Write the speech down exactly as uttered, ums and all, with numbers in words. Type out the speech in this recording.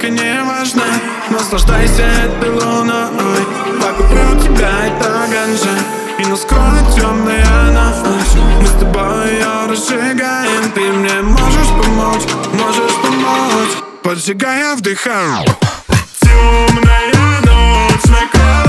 оценка не важна. Наслаждайся этой луной, вокруг тебя это ганжа. И наскоро темная ночь, мы с тобой ее разжигаем. Ты мне можешь помочь, можешь помочь, поджигая, вдыхаю. Темная ночь накрывает.